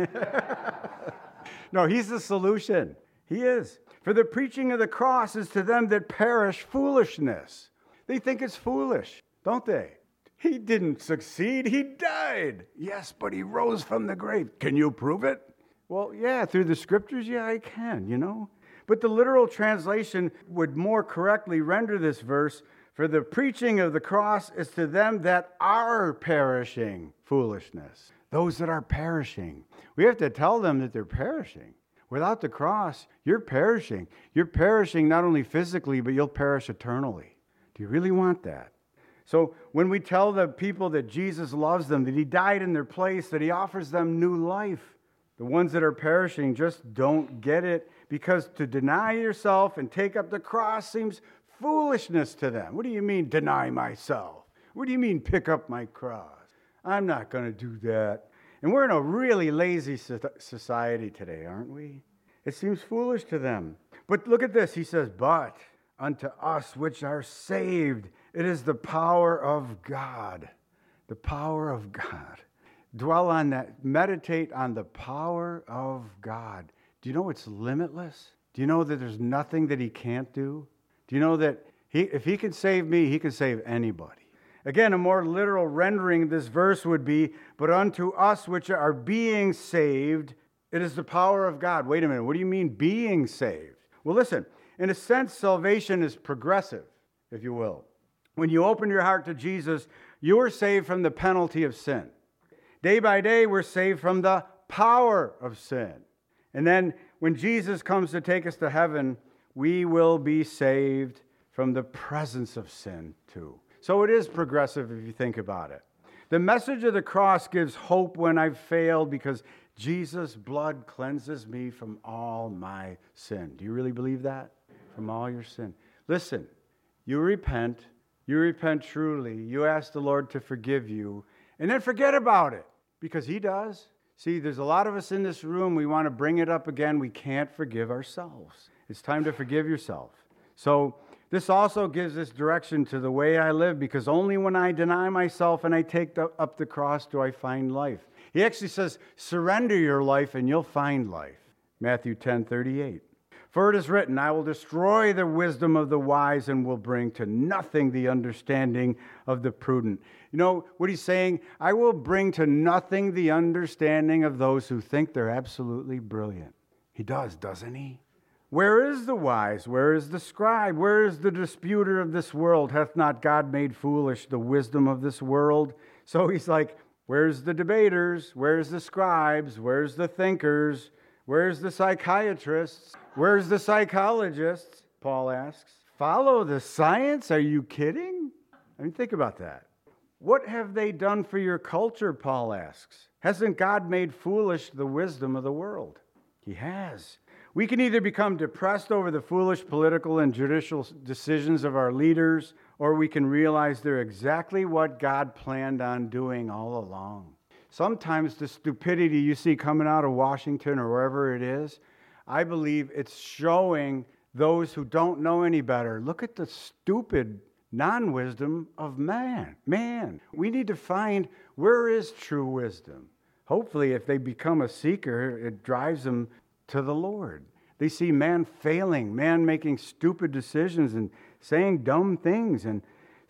No, he's the solution. He is. For the preaching of the cross is to them that perish foolishness. They think it's foolish, don't they? He didn't succeed. He died. Yes, but he rose from the grave. Can you prove it? Well, yeah, through the scriptures, yeah, I can, But the literal translation would more correctly render this verse, for the preaching of the cross is to them that are perishing foolishness. Those that are perishing. We have to tell them that they're perishing. Without the cross, you're perishing. You're perishing not only physically, but you'll perish eternally. Do you really want that? So when we tell the people that Jesus loves them, that he died in their place, that he offers them new life, the ones that are perishing just don't get it, because to deny yourself and take up the cross seems foolishness to them. What do you mean, deny myself? What do you mean, pick up my cross? I'm not going to do that. And we're in a really lazy society today, aren't we? It seems foolish to them. But look at this. He says, but unto us which are saved, it is the power of God. The power of God. Dwell on that. Meditate on the power of God. Do you know it's limitless? Do you know that there's nothing that he can't do? Do you know that if he can save me, he can save anybody? Again, a more literal rendering of this verse would be, but unto us which are being saved, it is the power of God. Wait a minute, what do you mean being saved? Well, listen, in a sense, salvation is progressive, if you will. When you open your heart to Jesus, you are saved from the penalty of sin. Day by day, we're saved from the power of sin. And then when Jesus comes to take us to heaven, we will be saved from the presence of sin too. So it is progressive if you think about it. The message of the cross gives hope when I've failed because Jesus' blood cleanses me from all my sin. Do you really believe that? From all your sin. Listen, you repent truly, you ask the Lord to forgive you, and then forget about it because he does. See, there's a lot of us in this room, we want to bring it up again. We can't forgive ourselves. It's time to forgive yourself. So this also gives us direction to the way I live, because only when I deny myself and I take up the cross do I find life. He actually says, surrender your life and you'll find life. Matthew 10:38. For it is written, I will destroy the wisdom of the wise and will bring to nothing the understanding of the prudent. You know what he's saying? I will bring to nothing the understanding of those who think they're absolutely brilliant. He does, doesn't he? Where is the wise? Where is the scribe? Where is the disputer of this world? Hath not God made foolish the wisdom of this world? So he's like, where's the debaters? Where's the scribes? Where's the thinkers? Where's the psychiatrists? Where's the psychologists? Paul asks. Follow the science? Are you kidding? I mean, think about that. What have they done for your culture, Paul asks. Hasn't God made foolish the wisdom of the world? He has. We can either become depressed over the foolish political and judicial decisions of our leaders, or we can realize they're exactly what God planned on doing all along. Sometimes the stupidity you see coming out of Washington or wherever it is, I believe it's showing those who don't know any better. Look at the stupid non-wisdom of man. We need to find where is true wisdom. Hopefully, if they become a seeker, it drives them to the Lord. They see man failing, man making stupid decisions and saying dumb things. And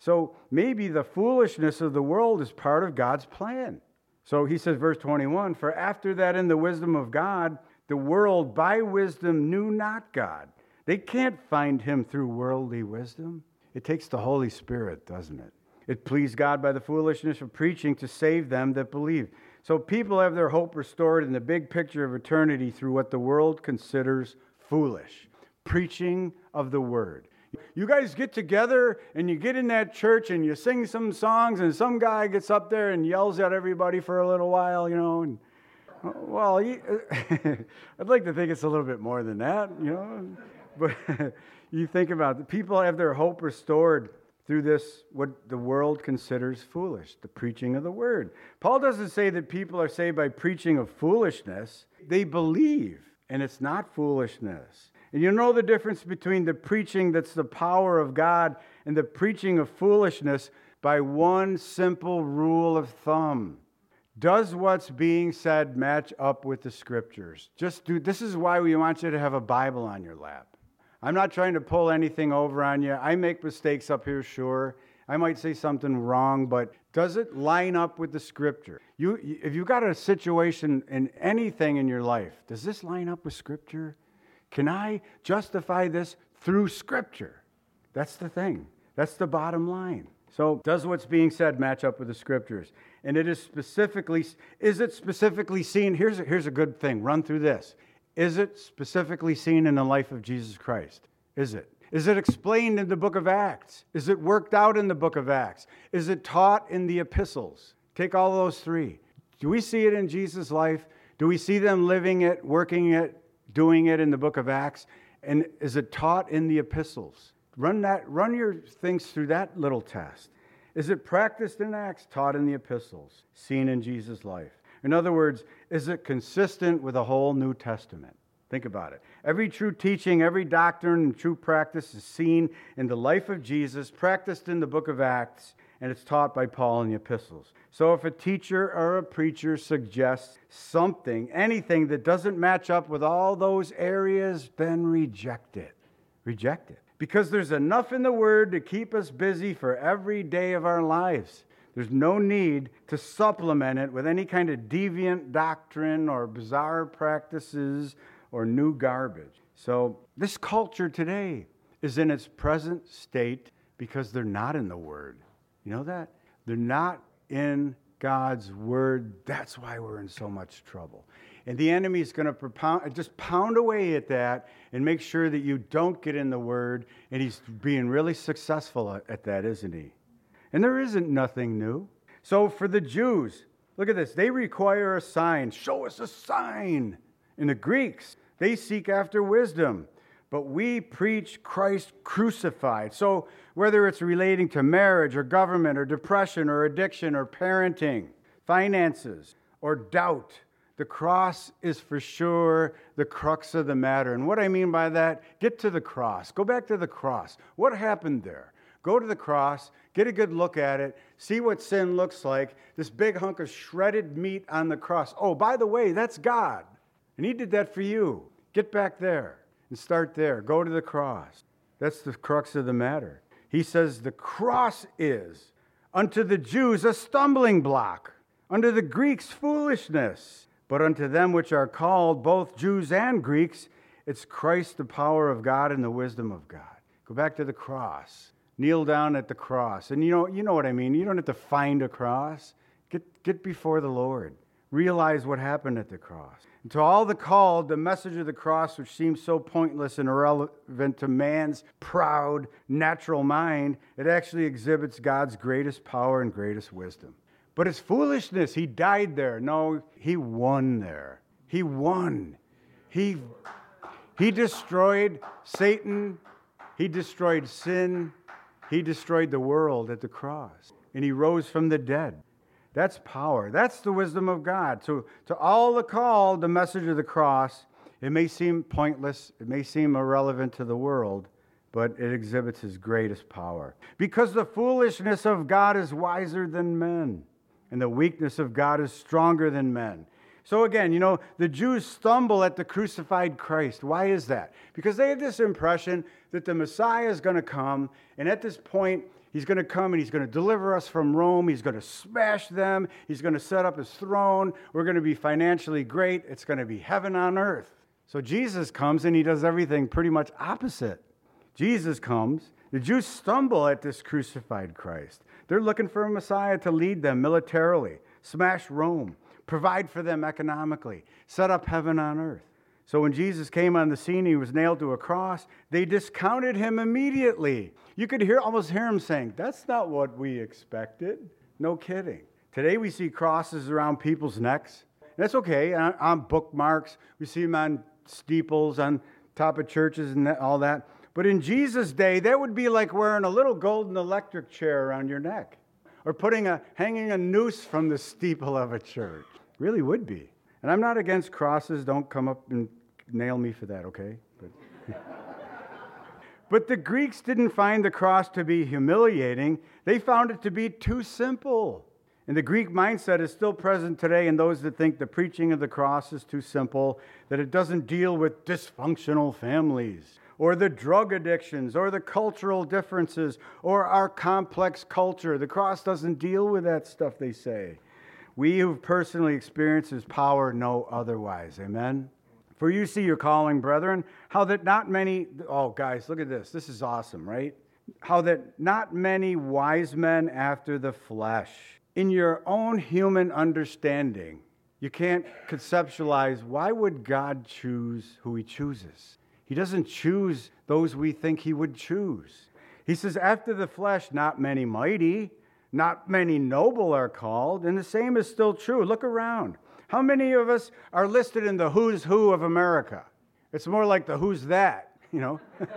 So maybe the foolishness of the world is part of God's plan. So he says, verse 21, for after that in the wisdom of God, the world by wisdom knew not God. They can't find him through worldly wisdom. It takes the Holy Spirit, doesn't it? It pleased God by the foolishness of preaching to save them that believe. So people have their hope restored in the big picture of eternity through what the world considers foolish. Preaching of the word. You guys get together and you get in that church and you sing some songs and some guy gets up there and yells at everybody for a little while, and well, I'd like to think it's a little bit more than that, But you think about it. People have their hope restored through this, what the world considers foolish, the preaching of the word. Paul doesn't say that people are saved by preaching of foolishness. They believe, and it's not foolishness. And you know the difference between the preaching that's the power of God and the preaching of foolishness by one simple rule of thumb. Does what's being said match up with the scriptures? This is why we want you to have a Bible on your lap. I'm not trying to pull anything over on you. I make mistakes up here, sure. I might say something wrong, but does it line up with the scripture? If you've got a situation in anything in your life, does this line up with scripture? Can I justify this through scripture? That's the thing. That's the bottom line. So does what's being said match up with the scriptures? And is it specifically seen? Here's a good thing. Run through this. Is it specifically seen in the life of Jesus Christ? Is it? Is it explained in the book of Acts? Is it worked out in the book of Acts? Is it taught in the epistles? Take all those three. Do we see it in Jesus' life? Do we see them living it, working it, doing it in the book of Acts? And is it taught in the epistles? Run your things through that little test. Is it practiced in Acts, taught in the epistles, seen in Jesus' life? In other words, is it consistent with the whole New Testament? Think about it. Every true teaching, every doctrine, and true practice is seen in the life of Jesus, practiced in the book of Acts, and it's taught by Paul in the epistles. So if a teacher or a preacher suggests something, anything that doesn't match up with all those areas, then reject it. Reject it. Because there's enough in the Word to keep us busy for every day of our lives. There's no need to supplement it with any kind of deviant doctrine or bizarre practices or new garbage. So this culture today is in its present state because they're not in the Word. You know that? They're not in God's Word. That's why we're in so much trouble. And the enemy is going to just pound away at that and make sure that you don't get in the Word. And he's being really successful at that, isn't he? And there isn't nothing new. So for the Jews, look at this. They require a sign. Show us a sign. And the Greeks, they seek after wisdom. But we preach Christ crucified. So whether it's relating to marriage or government or depression or addiction or parenting, finances or doubt, the cross is for sure the crux of the matter. And what I mean by that, get to the cross. Go back to the cross. What happened there? Go to the cross, get a good look at it, see what sin looks like, this big hunk of shredded meat on the cross. Oh, by the way, that's God. And he did that for you. Get back there and start there. Go to the cross. That's the crux of the matter. He says the cross is unto the Jews a stumbling block, unto the Greeks foolishness, but unto them which are called, both Jews and Greeks, it's Christ, the power of God and the wisdom of God. Go back to the cross. Kneel down at the cross. And you know what I mean. You don't have to find a cross. Get before the Lord. Realize what happened at the cross. And to all the called, the message of the cross, which seems so pointless and irrelevant to man's proud, natural mind, it actually exhibits God's greatest power and greatest wisdom. But it's foolishness. He died there. No, he won there. He won. He destroyed Satan. He destroyed sin. He destroyed the world at the cross. And he rose from the dead. That's power. That's the wisdom of God. So to all the called, the message of the cross, it may seem pointless. It may seem irrelevant to the world, but it exhibits his greatest power. Because the foolishness of God is wiser than men, and the weakness of God is stronger than men. So again, the Jews stumble at the crucified Christ. Why is that? Because they had this impression that the Messiah is going to come, and at this point, He's going to come and he's going to deliver us from Rome. He's going to smash them. He's going to set up his throne. We're going to be financially great. It's going to be heaven on earth. So Jesus comes and he does everything pretty much opposite. Jesus comes. The Jews stumble at this crucified Christ. They're looking for a Messiah to lead them militarily, smash Rome, provide for them economically, set up heaven on earth. So when Jesus came on the scene, he was nailed to a cross. They discounted him immediately. You could almost hear him saying, that's not what we expected. No kidding. Today we see crosses around people's necks. That's okay, on bookmarks. We see them on steeples, on top of churches and all that. But in Jesus' day, that would be like wearing a little golden electric chair around your neck. Or hanging a noose from the steeple of a church. Really would be. And I'm not against crosses. Don't come up and nail me for that, okay? But the Greeks didn't find the cross to be humiliating. They found it to be too simple. And the Greek mindset is still present today in those that think the preaching of the cross is too simple, that it doesn't deal with dysfunctional families, or the drug addictions, or the cultural differences, or our complex culture. The cross doesn't deal with that stuff, they say. We who've personally experienced his power know otherwise. Amen? For you see your calling, brethren, how that not many... Oh, guys, look at this. This is awesome, right? How that not many wise men after the flesh, in your own human understanding, you can't conceptualize, why would God choose who he chooses? He doesn't choose those we think he would choose. He says, after the flesh, not many mighty, not many noble are called, and the same is still true. Look around. How many of us are listed in the who's who of America? It's more like the who's that, you know?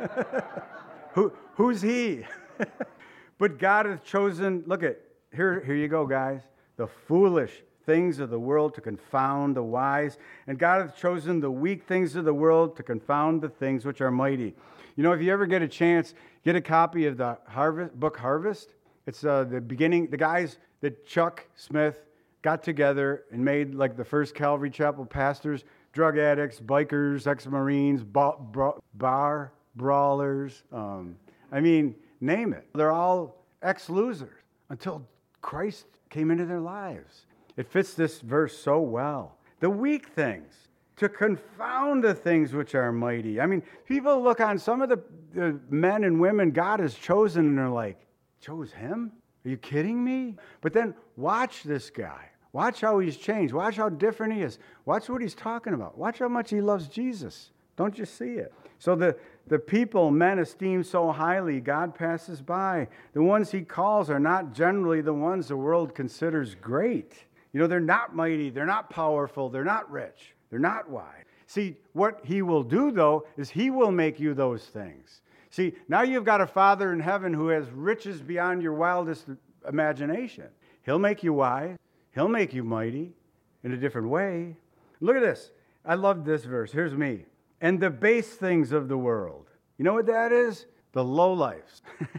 Who's he? But God hath chosen, look at, here you go, guys. The foolish things of the world to confound the wise. And God hath chosen the weak things of the world to confound the things which are mighty. You know, if you ever get a chance, get a copy of the book Harvest. It's the beginning. The guys that Chuck Smith got together and made like the first Calvary Chapel pastors, drug addicts, bikers, ex-Marines, bar brawlers. Name it. They're all ex-losers until Christ came into their lives. It fits this verse so well. The weak things, to confound the things which are mighty. I mean, people look on some of the men and women God has chosen and they're like, chose him? Are you kidding me? But then watch this guy. Watch how he's changed. Watch how different he is. Watch what he's talking about. Watch how much he loves Jesus. Don't you see it? So the people men esteem so highly, God passes by. The ones he calls are not generally the ones the world considers great. You know, they're not mighty, they're not powerful, they're not rich, they're not wise. See, what he will do, though, is he will make you those things. See, now you've got a Father in heaven who has riches beyond your wildest imagination. He'll make you wise. He'll make you mighty in a different way. Look at this. I love this verse. Here's me. And the base things of the world. You know what that is? The lowlifes.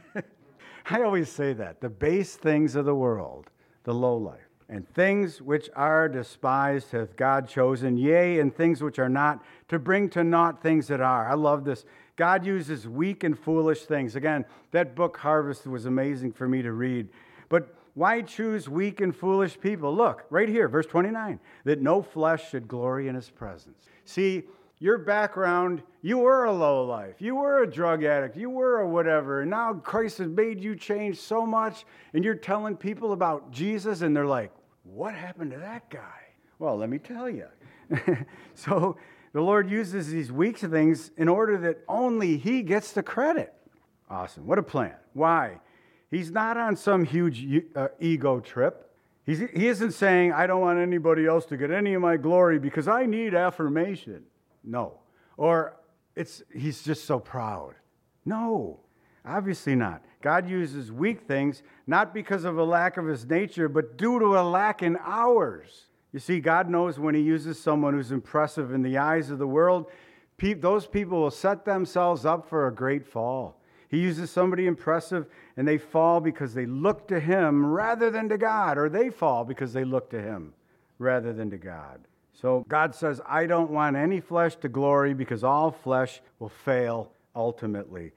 I always say that. The base things of the world. The lowlife. And things which are despised hath God chosen, yea, and things which are not, to bring to naught things that are. I love this. God uses weak and foolish things. Again, that book, Harvest, was amazing for me to read. But why choose weak and foolish people? Look, right here, verse 29, that no flesh should glory in his presence. See, your background, you were a lowlife. You were a drug addict. You were a whatever. And now Christ has made you change so much. And you're telling people about Jesus. And they're like, what happened to that guy? Well, let me tell you. So the Lord uses these weak things in order that only he gets the credit. Awesome. What a plan. Why? He's not on some huge ego trip. He isn't saying, I don't want anybody else to get any of my glory because I need affirmation. No. Or he's just so proud. No, obviously not. God uses weak things, not because of a lack of his nature, but due to a lack in ours. You see, God knows when he uses someone who's impressive in the eyes of the world, those people will set themselves up for a great fall. He uses somebody impressive, and they fall because they look to him rather than to God, or they fall because they look to him rather than to God. So God says, I don't want any flesh to glory because all flesh will fail ultimately.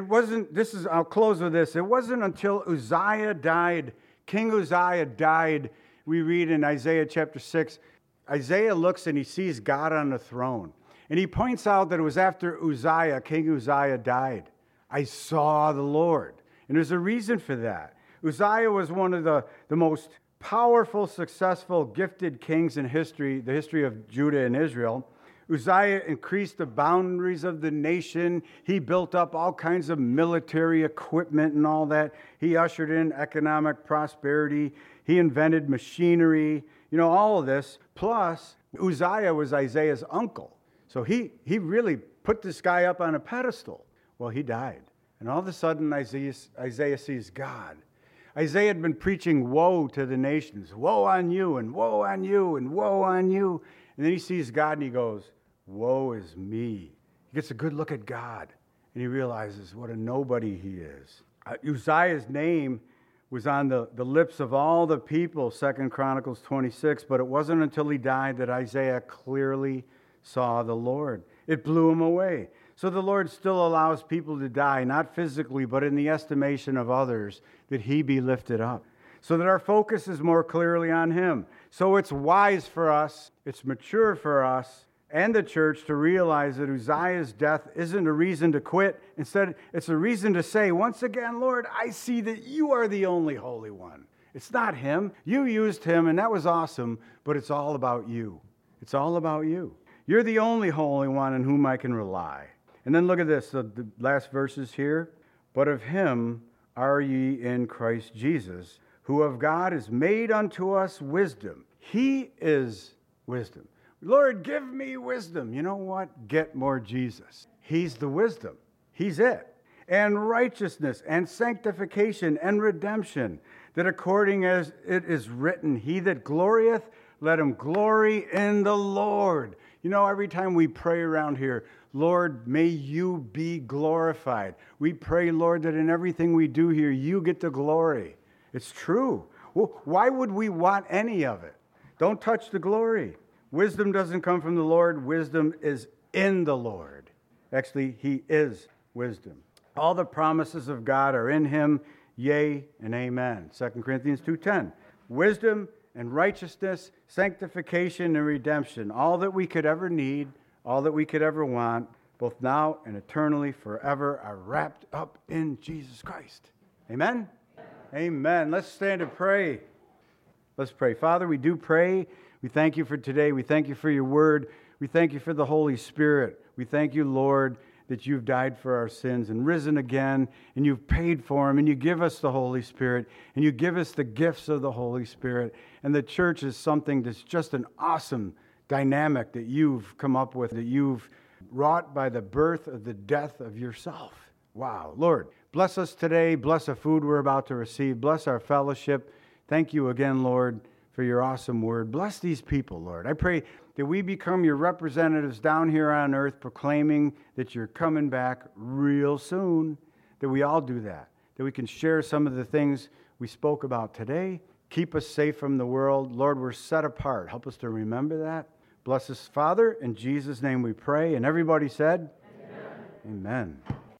I'll close with this. It wasn't until Uzziah died, King Uzziah died, we read in Isaiah chapter 6, Isaiah looks and he sees God on the throne. And he points out that it was after Uzziah, King Uzziah died. I saw the Lord. And there's a reason for that. Uzziah was one of the most powerful, successful, gifted kings in history, the history of Judah and Israel. Uzziah increased the boundaries of the nation. He built up all kinds of military equipment and all that. He ushered in economic prosperity. He invented machinery, all of this. Plus, Uzziah was Isaiah's uncle. So he really put this guy up on a pedestal. Well, he died. And all of a sudden, Isaiah sees God. Isaiah had been preaching woe to the nations. Woe on you, and woe on you, and woe on you. And then he sees God and he goes, woe is me. He gets a good look at God. And he realizes what a nobody he is. Uzziah's name was on the lips of all the people, 2 Chronicles 26. But it wasn't until he died that Isaiah clearly saw the Lord. It blew him away. So the Lord still allows people to die, not physically, but in the estimation of others, that he be lifted up, so that our focus is more clearly on him. So it's wise for us, it's mature for us and the church to realize that Uzziah's death isn't a reason to quit. Instead, it's a reason to say, once again, Lord, I see that you are the only Holy One. It's not him. You used him, and that was awesome, but it's all about you. It's all about you. You're the only Holy One in whom I can rely. And then look at this, the last verses here. But of him are ye in Christ Jesus, who of God is made unto us wisdom. He is wisdom. Lord, give me wisdom. You know what? Get more Jesus. He's the wisdom. He's it. And righteousness and sanctification and redemption, that according as it is written, he that glorieth, let him glory in the Lord. Every time we pray around here, Lord, may you be glorified. We pray, Lord, that in everything we do here, you get the glory. It's true. Well, why would we want any of it? Don't touch the glory. Wisdom doesn't come from the Lord. Wisdom is in the Lord. Actually, he is wisdom. All the promises of God are in him, yea and amen. 2 Corinthians 2:10. Wisdom and righteousness, sanctification and redemption, all that we could ever need, all that we could ever want, both now and eternally, forever, are wrapped up in Jesus Christ. Amen? Amen. Let's stand and pray. Let's pray. Father, we do pray. We thank you for today. We thank you for your word. We thank you for the Holy Spirit. We thank you, Lord, that you've died for our sins and risen again, and you've paid for them, and you give us the Holy Spirit, and you give us the gifts of the Holy Spirit. And the church is something that's just an awesome dynamic that you've come up with, that you've wrought by the birth of the death of yourself. Wow. Lord, bless us today. Bless the food we're about to receive. Bless our fellowship. Thank you again, Lord, for your awesome word. Bless these people, Lord. I pray that we become your representatives down here on earth, proclaiming that you're coming back real soon, that we all do that we can share some of the things we spoke about today. Keep us safe from the world. Lord, we're set apart. Help us to remember that. Bless us, Father. In Jesus' name we pray. And everybody said, Amen. Amen.